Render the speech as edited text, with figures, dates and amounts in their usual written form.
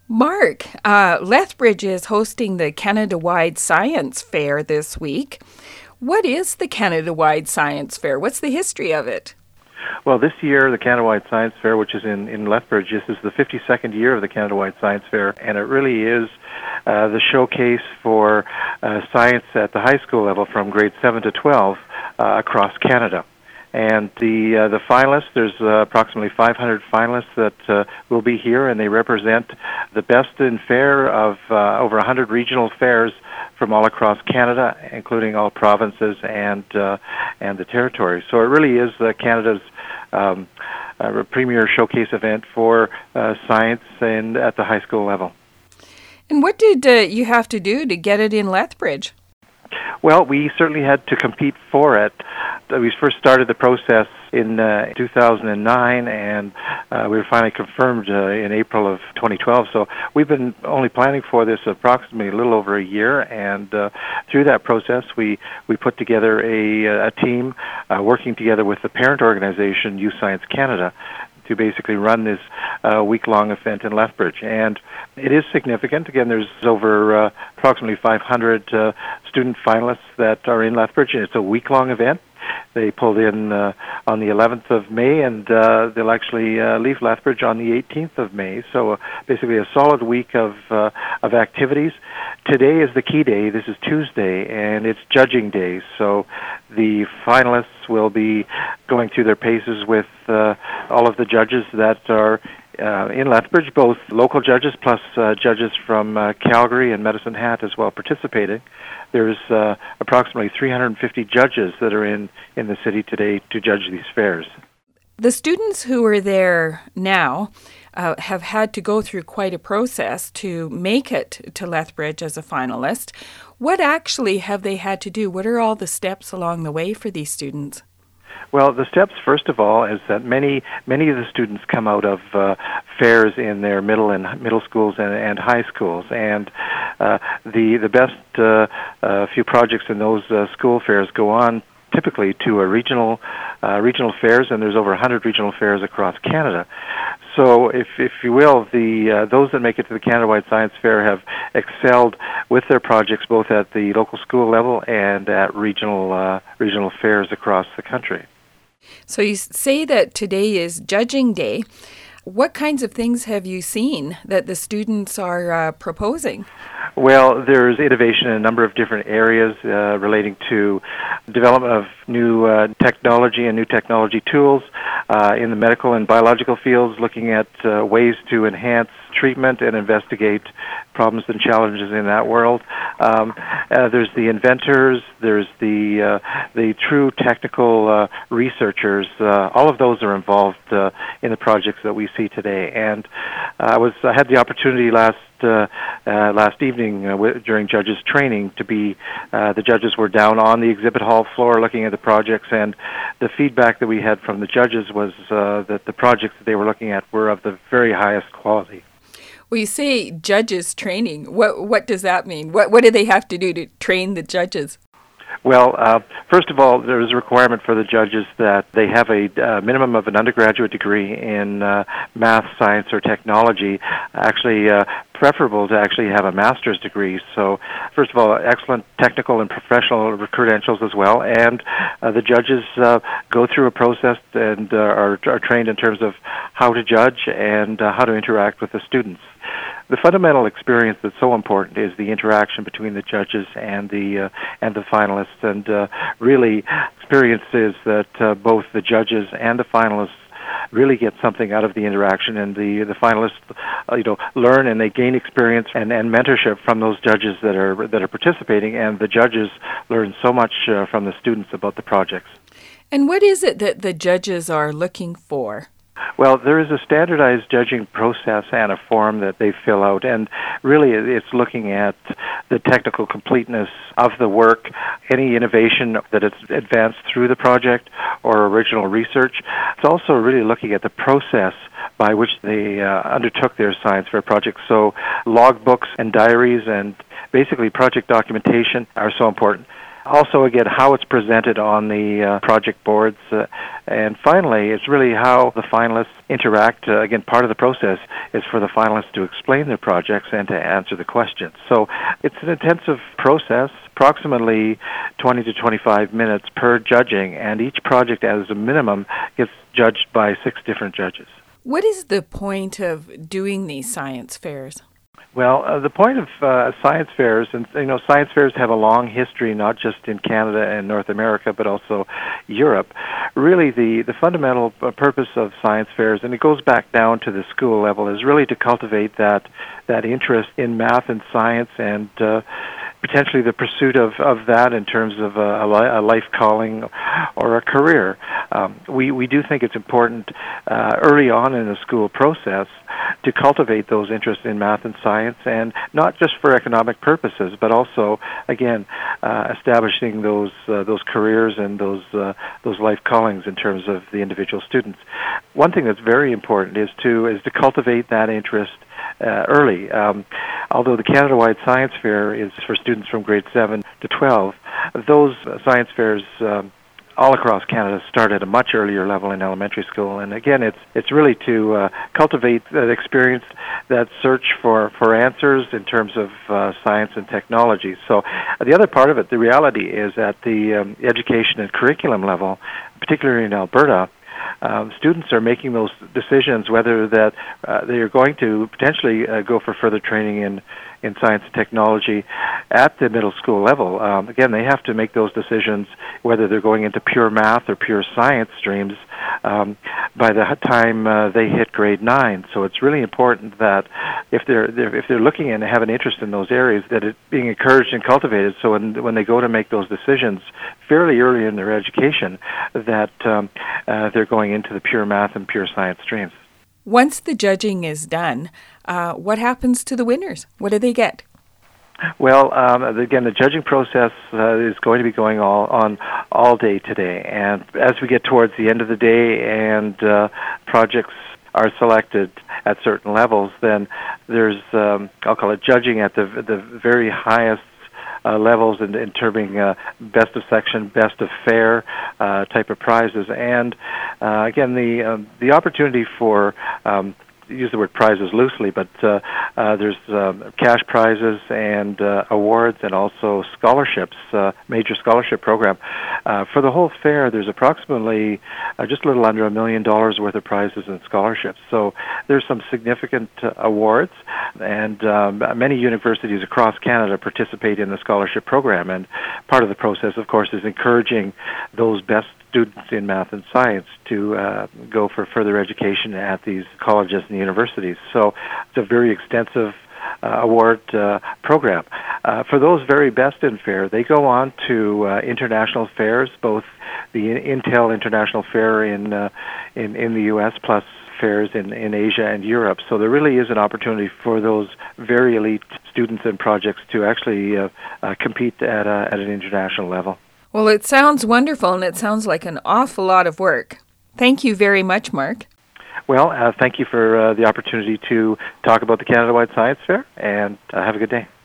Mark, Lethbridge is hosting the Canada-wide Science Fair this week. What is the Canada-wide Science Fair? What's the history of it? Well, this year, the Canada-wide Science Fair, which is in Lethbridge, this is the 52nd year of the Canada-wide Science Fair, and it really is the showcase for science at the high school level from grade 7 to 12 across Canada. And the finalists, there's approximately 500 finalists that will be here, and they represent the best in fair of over 100 regional fairs from all across Canada, including all provinces and the territories. So it really is Canada's premier showcase event for science and at the high school level. And what did you have to do to get it in Lethbridge? Well, we certainly had to compete for it. We first started the process in 2009, and we were finally confirmed in April of 2012. So we've been only planning for this approximately a little over a year, and through that process, we put together a team working together with the parent organization, Youth Science Canada, to basically run this week-long event in Lethbridge. And it is significant. Again, there's over approximately 500 student finalists that are in Lethbridge, and it's a week-long event. They pulled in on the 11th of May, and they'll actually leave Lethbridge on the 18th of May. So basically a solid week of activities. Today is the key day. This is Tuesday, and it's judging day. So the finalists will be going through their paces with all of the judges that are in Lethbridge, both local judges plus judges from Calgary and Medicine Hat as well participating. There's approximately 350 judges that are in the city today to judge these fairs. The students who are there now have had to go through quite a process to make it to Lethbridge as a finalist. What actually have they had to do? What are all the steps along the way for these students? Well, the steps, first of all, is that many of the students come out of fairs in their middle schools and high schools, and the best few projects in those school fairs go on typically to a regional fairs, and there's over 100 regional fairs across Canada. So, if you will, those that make it to the Canada-wide Science Fair have excelled with their projects both at the local school level and at regional fairs across the country. So you say that today is judging day. What kinds of things have you seen that the students are proposing? Well, there's innovation in a number of different areas relating to development of new technology and new technology tools in the medical and biological fields, looking at ways to enhance treatment and investigate problems and challenges in that world. There's the inventors, there's the true technical researchers. All of those are involved in the projects that we see today. And I had the opportunity last evening during judges training to be the judges were down on the exhibit hall floor looking at the projects, and the feedback that we had from the judges was that the projects that they were looking at were of the very highest quality. Well, you say judges training. What does that mean? What do they have to do to train the judges? Well, first of all, there is a requirement for the judges that they have a minimum of an undergraduate degree in math, science, or technology, actually preferable to actually have a master's degree. So, first of all, excellent technical and professional credentials as well, and the judges go through a process and are trained in terms of how to judge and how to interact with the students. The fundamental experience that's so important is the interaction between the judges and the finalists, and really experience is that both the judges and the finalists really get something out of the interaction, and the finalists learn and they gain experience and mentorship from those judges that are participating, and the judges learn so much from the students about the projects. And what is it that the judges are looking for? Well, there is a standardized judging process and a form that they fill out, and really it's looking at the technical completeness of the work, any innovation that is advanced through the project or original research. It's also really looking at the process by which they undertook their science fair projects. So logbooks and diaries and basically project documentation are so important. Also, again, how it's presented on the project boards. And finally, it's really how the finalists interact. Again, part of the process is for the finalists to explain their projects and to answer the questions. So it's an intensive process, approximately 20 to 25 minutes per judging, and each project, as a minimum, gets judged by 6 different judges. What is the point of doing these science fairs? Well, the point of science fairs, and science fairs have a long history, not just in Canada and North America, but also Europe. Really, the fundamental purpose of science fairs, and it goes back down to the school level, is really to cultivate that interest in math and science, and potentially the pursuit of that in terms of a life calling or a career. We do think it's important early on in the school process to cultivate those interests in math and science, and not just for economic purposes, but also, again, establishing those careers and those life callings in terms of the individual students. One thing that's very important is to cultivate that interest early. Although the Canada-wide Science Fair is for students from grade 7 to 12, those science fairs all across Canada start at a much earlier level in elementary school. And again, it's really to cultivate that experience, that search for answers in terms of science and technology. So the other part of it, the reality is at the education and curriculum level, particularly in Alberta, students are making those decisions whether that they are going to potentially go for further training in science and technology at the middle school level. Again, they have to make those decisions whether they're going into pure math or pure science streams by the time they hit grade 9. So it's really important that if they're looking and have an interest in those areas, that it's being encouraged and cultivated. So when they go to make those decisions fairly early in their education, that they're going into the pure math and pure science streams. Once the judging is done, what happens to the winners? What do they get? Well, again, the judging process is going to be going on all day today. And as we get towards the end of the day and projects are selected at certain levels, then there's, I'll call it judging at the very highest levels in terming best of section, best of fair type of prizes. And again, the opportunity for use the word prizes loosely, but there's cash prizes and awards, and also scholarships, major scholarship program. For the whole fair, there's approximately just a little under $1 million worth of prizes and scholarships. So there's some significant awards, and many universities across Canada participate in the scholarship program. And part of the process, of course, is encouraging those best students in math and science to go for further education at these colleges and universities. So it's a very extensive award program. For those very best in fair, they go on to international fairs, both the Intel International Fair in the U.S. plus fairs in Asia and Europe. So there really is an opportunity for those very elite students and projects to actually compete at an international level. Well, it sounds wonderful, and it sounds like an awful lot of work. Thank you very much, Mark. Well, thank you for the opportunity to talk about the Canada-wide Science Fair, and have a good day.